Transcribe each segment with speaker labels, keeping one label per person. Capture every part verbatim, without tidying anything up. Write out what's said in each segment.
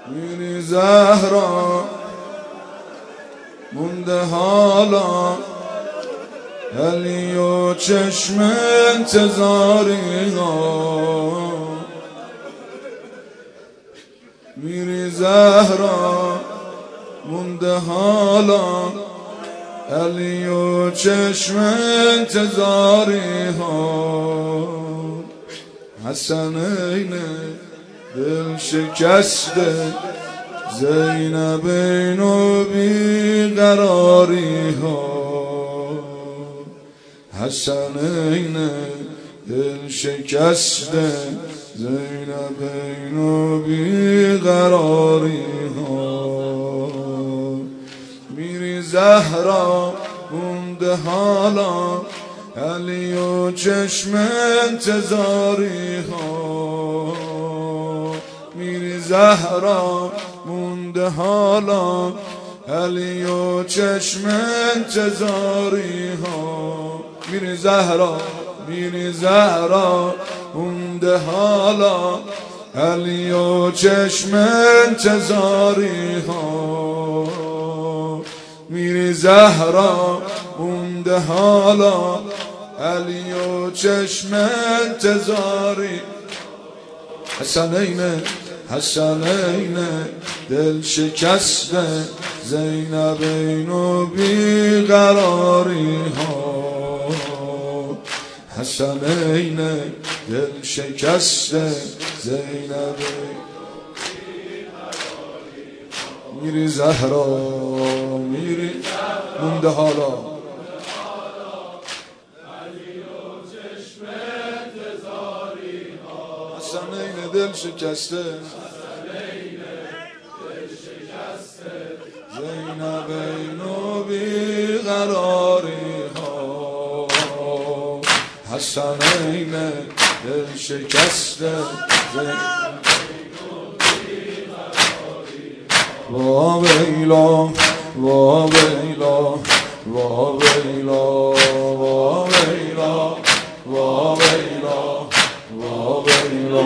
Speaker 1: میری زهرا مونده حالا علی و چشم انتظاری ها. میری زهرا مونده حالا علی و چشم انتظاری ها. حسنین دل شکسته زینبین و بیقراری ها. حسنین دل شکسته زینبین و بیقراری ها. میری زهرا مونده حالا علی و چشم انتظاری ها. میری زهرا مونده حالا علی و چشم انتظاری ها. میری زهرا میری زهرا مونده حالا علی و چشم انتظاری ها. میری زهرا مونده حالا علی و چشم انتظاری. حسنین حسنین دل شکسته زینبین و بیقراری ها. حسنین دل شکسته زینبین. میری زهرا میری مونده حالا حسنین دل شکسته زینبین و بیقراری ها. حسنین دل شکسته زینبین و بیقراری ها. وا ویلا وا ویلا وا ویلا وا ویلا وا ویلا وا ویلا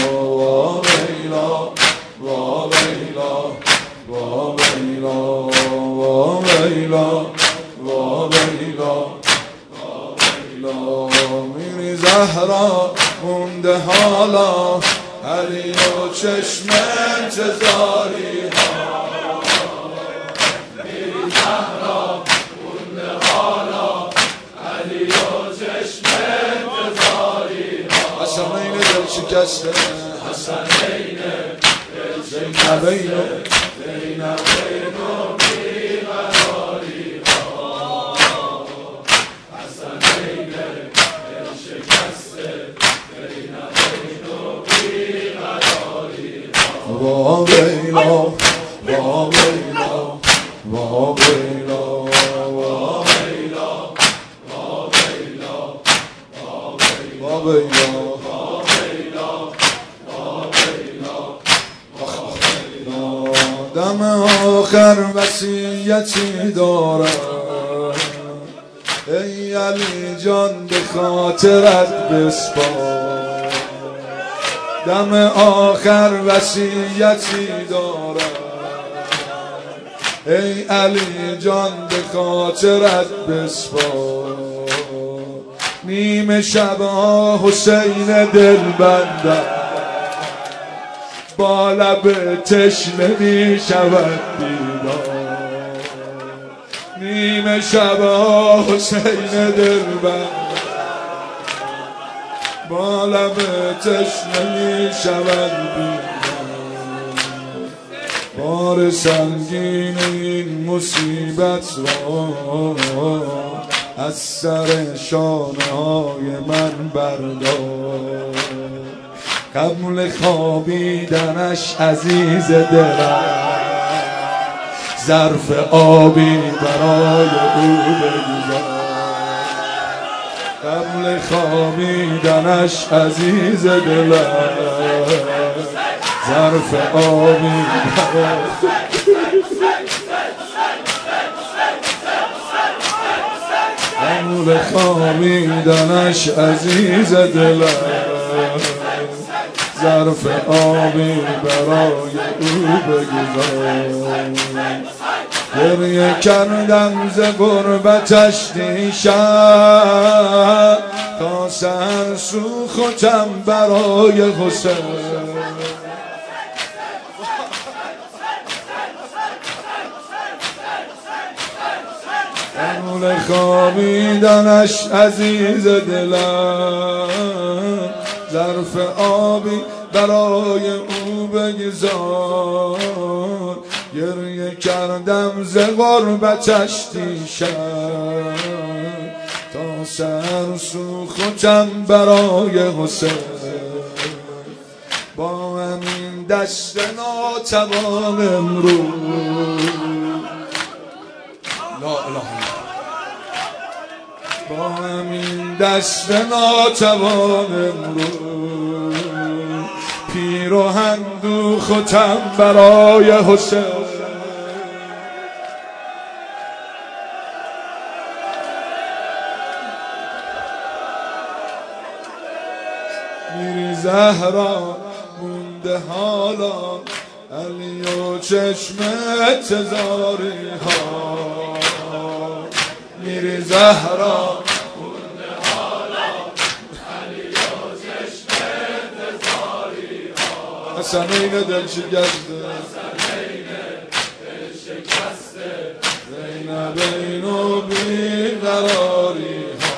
Speaker 1: وا ویلا وا ویلا وا ویلا وا ویلا وا ویلا. میری زهرا مونده حالا علی و چشم انتظاری ها. میری زهرا مونده حالا علی و چشم انتظاری ها. حسنین دل شکسته حسنین زینبین و زینبین و بیقراری ها. حسنین دل شکسته زینبین و بیقراری ها. وا ویلا وا ویلا وا ویلا وا ویلا وا ویلا وا ویلا. دم آخر وصیتی دارم ای علی جان به خاطرت بسپار. دم آخر وصیتی دارم ای علی جان به خاطرت بسپار. نیمه شبها حسین دل بندم با لب تشنه می شود بیدار. نیمه شبها حسین دل بندم با لب تشنه می شود بیدار. بار سنگین این مصیبت را از سر شانه های من بردار. قبل خوابیدنش عزیز دلم ظرف آبی برای او بگذار. قبل خوابیدنش عزیز دلم ظرف آبی برای قبل خوابیدنش عزیز دلم ظرف آبی برای او بگذار. گریه کردم ز غربتش دیشب تا سحر سوختم برای حسین. در خوابیدنش عزیز دلم ظرف آبی برای او بگذار. گریه کردم ز غربتش دیشب تا سحر سوختم برای حسین. با همین دست ناتوان امروز لا اله با همین دست ناتوان امروز پیراهن دوختم برای حسین. میری زهرا مونده حالا علی و چشم انتظاری ها. میری زهرا مونده حالا علی و چشم انتظاری ها. حسنین دل شکسته حسنین دل شکسته زینبین و بیقراری ها.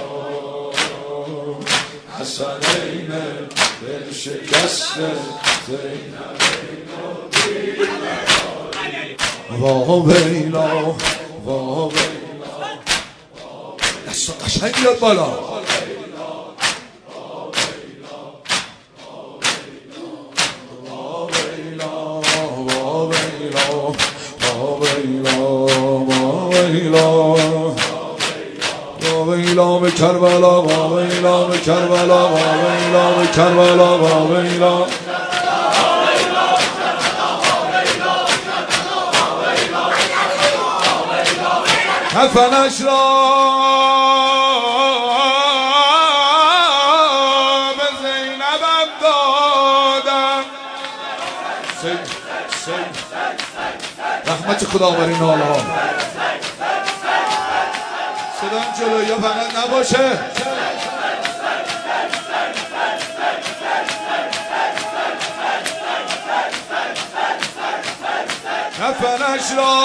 Speaker 1: حسنین دل شکسته زینبین و بیقراری. وا ویلا وا ویلا دست قشنگ بیاد بالا. ویلا به کربلا و ویلا به کربلا و ویلا به کربلا و ویلا. کفنش را به زینبم دادم. رحمت خدا بر این حالها. صدام جلویا فقط نباشه. کفنش را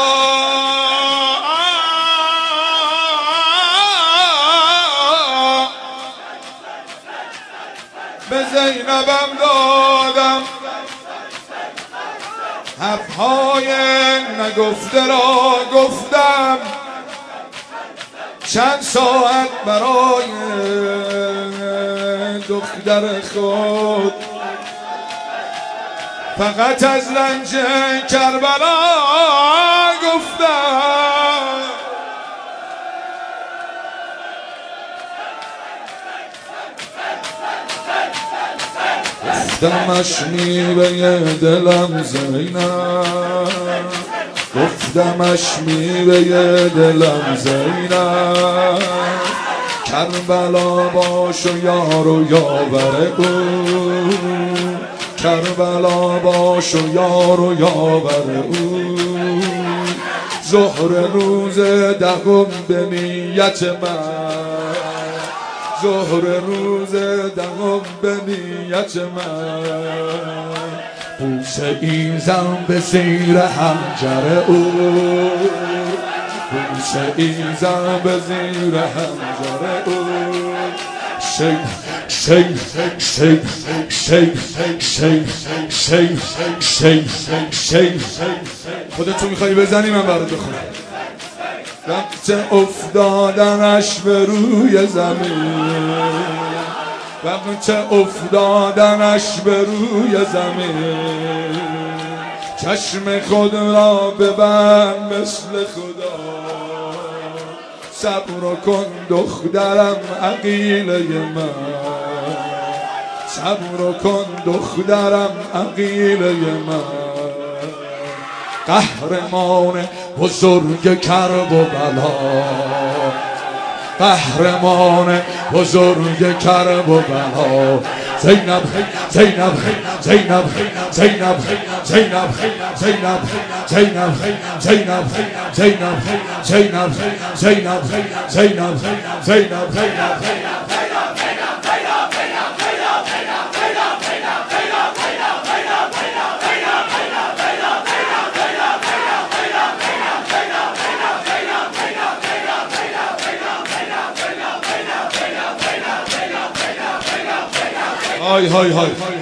Speaker 1: به زینبم دادم. حرفهای نگفته را گفتم. چند ساعت برای دختر خود فقط از رنج کربلا گفتم. گفتمش میوه دلم زینب. گفتمش میوه دلم زینب. کربلا باش و یار و یاور او. کربلا باش و یار و یاور او. ظهر روز دهم به نیت من. ظهر روز دهم به نیت من. بوسه ایزم به زیر حنجر او. بوسه ایزم به زیر حنجر او. شیب شیب شیب شیب شیب شیب شیب شیب. خودتون میخوایی بزنی من برات بخونم. وقت افتادنش به روی زمین. وقت افتادنش به روی زمین. چشم خود را ببند مثل خدا. صبر کن دخترم عقیله من. صبر کن دخترم عقیله من. قهرمان بزرگ کرب و بلا. قهرمان بزرگ کرب و بلا. Zainab, Zainab, Zainab, Zainab, Zainab, Zainab, Zainab, Zainab, Zainab, Zainab, Zainab, Zainab, Zainab, Zainab. Hay hay hay.